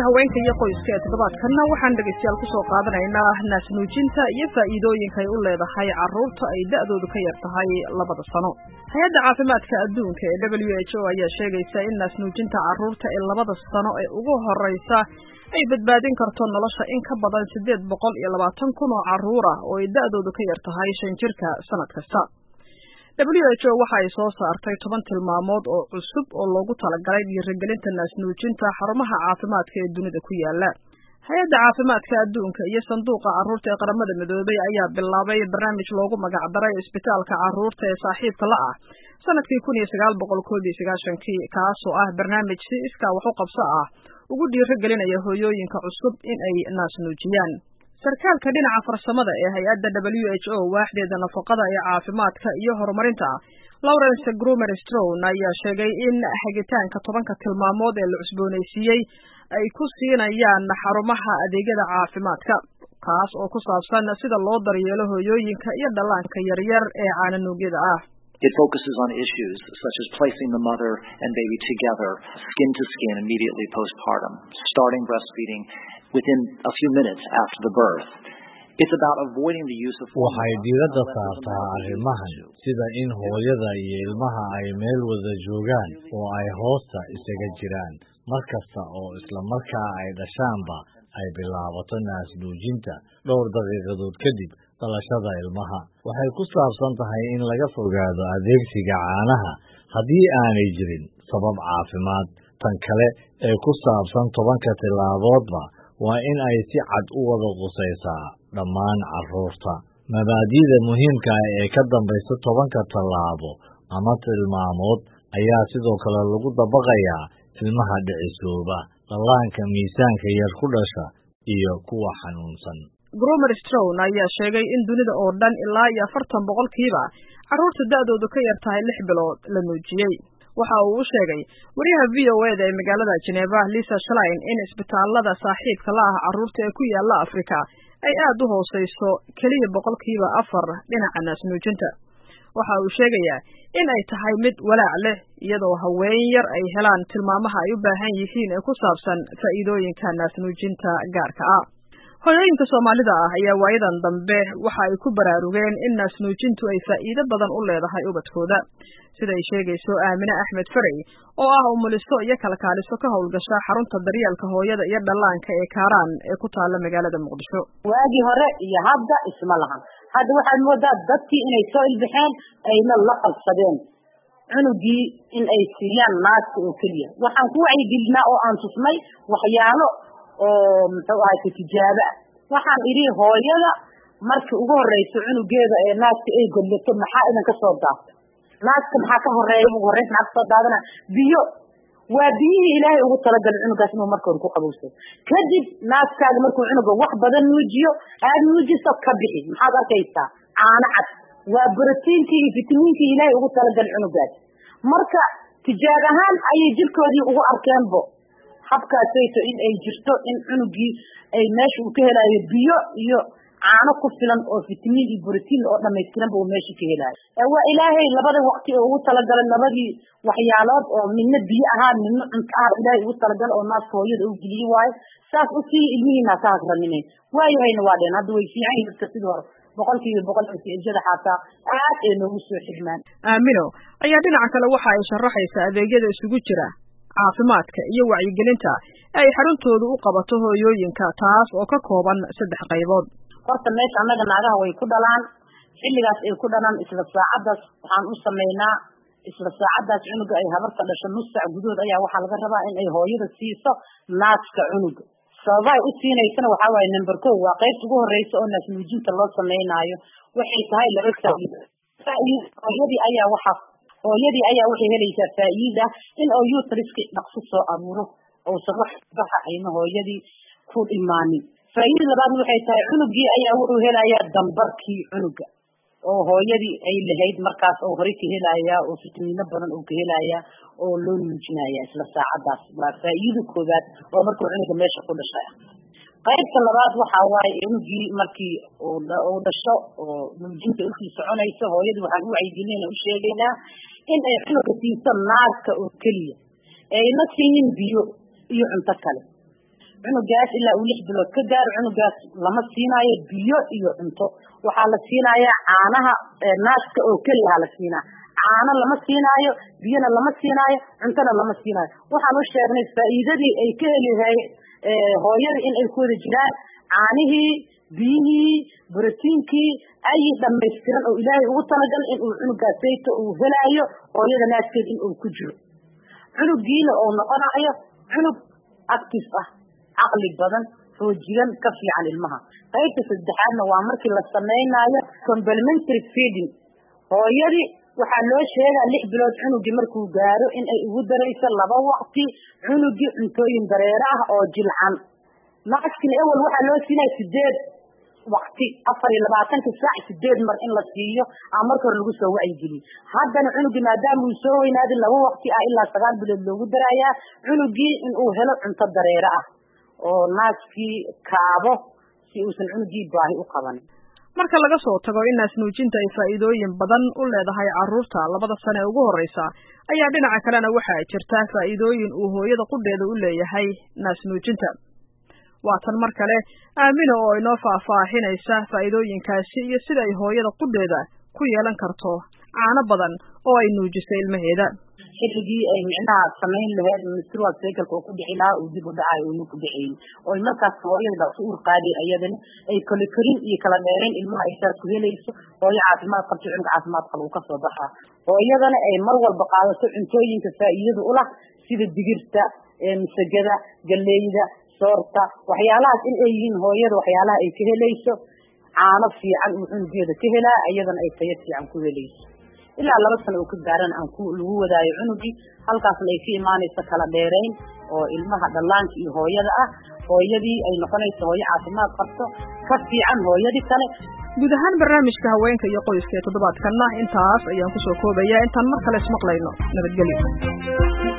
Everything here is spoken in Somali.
barnaamijka haweenka iyo qoyska ee toddobaadkanna waxaan dhegaystayaal ku soo qaadanaynaa naas nuujinta iyo faa'iidooyinka ay u leedahay carruurta ay da'doodu ka yar tahay 2 sano. Hay'adda caafimaadka adduunka ee WHO ayaa sheegaysa in naas nuujinta carruurta ee 2 sano ee ugu horreysa ay badbaadin karto nolosha in ka badan 820,000 oo carruur ah oo ay da'doodu ka yar tahay 5 jirka sanad kasta. WHO waxa ay soo saartay 10 tilmaamood oo cusub oo loogu talagalay dhiirigelinta naas nuujinta xarumaha caafimaadka ee dunida ku yaala. Hay'adda caafimaadka adduunka iyo sanduuqa carruurta ee qaramada midoobay ayaa bilaabay barnaamij loogu magac daray isbitaalka carruurta ee saaxiibka la ah sanadkii 1991 kaasoo ah barnaamij si iskaa wax u qabso ah ugu dhiirigelinaya hooyooyinka cusub in ay naas nuujiyaan. sarkaalka dhinaca farsamada ee hay'adda WHO waaxdeeda nafaqada ee caafimaadka iyo horumarinta Lawrence Grumer-Strone ayaa sheegay in xigitaanka 10 tilmaamood ee la cusboonaysiiyey ay ku siinayaan xarumaha adeegyada caafimaadka kaas oo ku saabsan sida loo daryeelo hooyooyinka iyo dhallaanka yaryar ee caananuugyada ah. It focuses on issues such as placing the mother and baby together, skin to skin immediately postpartum, starting breastfeeding within a few minutes after the birth. It's about avoiding the use of waxay diiradda saartaa arrimahan sida in hooyada iyo ilmaha ay meel wada joogaan oo ay hoosta isaga jiraan markasta oo isla markaa ay dhashaanba ay bilaabato naas nuujinta dhowr daqiiqadood kadib dhalashada ilmaha. waxay ku saabsan tahay in laga fogaado adeegsiga caanaha haddii aanay jirin sabab caafimaad. tan kale ee ku saabsan 10 tilaaboodba waa in ay si cad u wada qusaysaa dhammaan carruurta. mabaadi'da muhiimka ah ee ka dambaysa 10 tallaabo ama tilmaamood ayaa sidoo kale lagu dabaqayaa ilmaha dhicisooba, dhallaanka miisaanka yar ku dhasha iyo kuwa xanuunsan. Grumer-Strone ayaa sheegay in dunida oo dhan ilaa 40% carruurta da'doodu ka yar tahay 6 bilood la nuujiyey. waxa uu u sheegay wariyaha VOA-da ee magaalada Geneva Lisa Schlein in isbitaalada saaxiibka la ah carruurta ee ku yaala Afrika ay aad u hooseyso kaliya 4% dhinaca naas nuujinta. waxa uu sheegayaa in ay tahay mid walaac leh iyadoo haween yar ay helaan tilmaamaha ay u baahan yihiin ee ku saabsan faa'iidooyinka naas nuujinta gaarka ah. hooyooyinka Soomaalida ah ayaa waayadan dambe waxa ay ku baraarugeen in naas nuujintu ay faa'iido badan u leedahay ubadkooda, sida ay sheegayso Aamina Axmed Faray oo ah umuliso iyo kalkaaliso ka howlgasha xarunta daryeelka hooyada iyo dhallaanka ee Kaaraan ee ku taala magaalada Muqdisho. waagii hore iyo hadda isma lahan. hadda waxaad moodaa dadkii inay soo ilbixeen ayna la qabsadeen cunugii in ay siiyaan naaska oo keliya. waxaan ku wacyigelinaa oo aan tusnay waxyaalo oo muxuu ahay tijaabo ah. waxaan idhi hooyada markii ugu horeyso cunugeeda ee naaska ay godlato maxaa idan ka soo daafto? naaska maxaa ka horeeya? ugu horeysa maxaa ka soo daadana? biyo. waa biyihii ilaahay ugu talagalay cunugaas inuu marka hore ku qabowsado. kadib naaskaaga markuu cunuga wax badan nuujiyo aad nuujiso ka bixi maxaad arkaysaa caano cad. waa borotiinkii iyo fitamiinkii ilaahay ugu talagalay cunugaas. marka tijaab ahaan ayay jirkoodii ugu arkeenbo habkaasayto in ay jirto in cunugii ay meesha uu ka helayo biyo iyo caano ku filan oo fitamiin iyo borotiin oo dhammaystiranba uu meesha ka helayo. waa ilaahay labada waqti oo ugu talagalay labadii waxyaalood oo midna biyo ahaan midna cunto ahaan ilaahay ugu talagalay oo naaska hooyada uu geliyey waayo. saas u sii ilmihiina ka hagranineen waayahayna waa dheen hadda way fiican yihiin dadka sidii hore 100% ijada xataa aad ay noogu soo xigmaan. Aamino ayaa dhinaca kale waxa ay sharaxaysaa adeegyada isugu jira caafimaadka iyo wacyigelinta ay xaruntoodu u qabato hooyooyinka taas oo ka kooban 3 qaybood. horta meesha annaga naagaha way ku dhalaan xilligaas ay ku dhalaan isla saacadaas waxaan u sameynaa isla saacadaas cunuga ay habarta dhasho nus saac gudood ayaa waxaa laga rabaa in ay hooyada siiso naaska cunuga. sababay u siinaysana waxaa waaye number 1 waa qaybta ugu horeysa oo naas nuujinta loo sameynaayo waxay tahay 2 faa'iido. hooyadii ayaa waxay helaysaa faa'iida in oo uteriska dhaqso soo abuuro oo sabax baxa ayna hooyadii ku dhimaanin. faa'iidada labaad waxay tahay cunugii ayaa wuxuu helayaa dambarkii cunuga oo hooyadii ay lahayd markaas oo hore ka helayaa oo fitamiino badan oo ka helayaa oo loo nuujinayaa isla saacadaas. waa faa'iido koobaad oo markuu cunuga meesha ku dhashay. qaybta labaad waxaa waaye cunugii markii uu dhasho oo nuujinta u sii soconayso hooyadii waxaan u wacyigelinayna u sheegaynaa in ay cunuga siiso naaska oo keliya ayna siinin biyo iyo cunto kale. cunugaas ilaa uu 6 bilood ka gaaro cunugaas lama siinaayo biyo iyo cunto waxaa la siinayaa caanaha naaska oo kaliya la siinaa caano lama siinaayo biyana lama siinaayo cuntona lama siinaayo waxaan u sheegnay faa'iidadii ay ka heli hooyada in ay ku wada jiraan caanihii biyihii borotiinkii ay dhammaystiran oo ilaahay ugu talagal in uu cunugaasayto uu helaayo hooyada naaskeed in uu ku jiro cunugiina oo noqonayo cunug active ah caqli badan foojigan ka fiican ilmaha qaybta saddexaadna waa markii la samaynayo complementary feeding hooyadii waxaa loo sheegaa 6 bilood cunugii markuu gaaro in ay ugu darayso 2 waqti cunugii cuntooyin dareere ah oo jilcan naaskina awal waxaa loo siinay 8 waqti 24 saac 8 mar in la siiyo ama marka hore lagu soo wacyigeliyo haddana cunugii maadaama uu soo weynaaday 2 waqti ilaa 9 bilood loogu darayaa cunugii in uu helo cunto dareere ah oo naaskii kaabo si uusan cunugii baahi u qabanin marka laga soo tago in naas nuujinta ay faa'iidooyin badan u leedahay carruurta 2 sano ee ugu horeysa ayaa dhinaca kalena waxa ay jirtaa faa'iidooyin uu hooyada qudheeda u leeyahay naas nuujinta waa tan mar kale aamino oo inoo faahfaahinaysa faa'iidooyinkaasi iyo sida ay hooyada qudheeda ku yeelan karto caano badan oo ay nuujiso ilmaheeda xilligii ay micnaha samayn lahayd menstrual cycle oo ku dhici lahaa uu dib u dhacayo uu ku dhaceeyay oo markaas hooyada uur qaaday ayadana ay kala karin iyo kala dheereen ilmaha ay saas ku helayso hooyo caafimaad qabto cunug caafimaad qabo ka soo baxa hooyadana ay mar walba qaadato cuntooyinka faa'iidada u leh sida digirta misagada galleyda soorta waxyaalahaas in ay yihiin hooyada waxyaalaha ay ka helayso caano fiican uu cunugeeda ka helaa ayadana ay tayo fiican ku helayso ilaa 2 sano oo ka gaaran aan ku lagu wadaayo cunugii halkaasna ay ka imaanayso kala dheerayn oo ilmaha dhallaanka iyo hooyada ah hooyadii ay noqonayso hooyo caafimaad qabto ka fiican hooyadii kale guud ahaan barnaamijka haweenka iyo qoyska ee toddobaadkanna intaas ayaan ku soo koobayaa intaan mar kale ismaqlayno nabadgelyo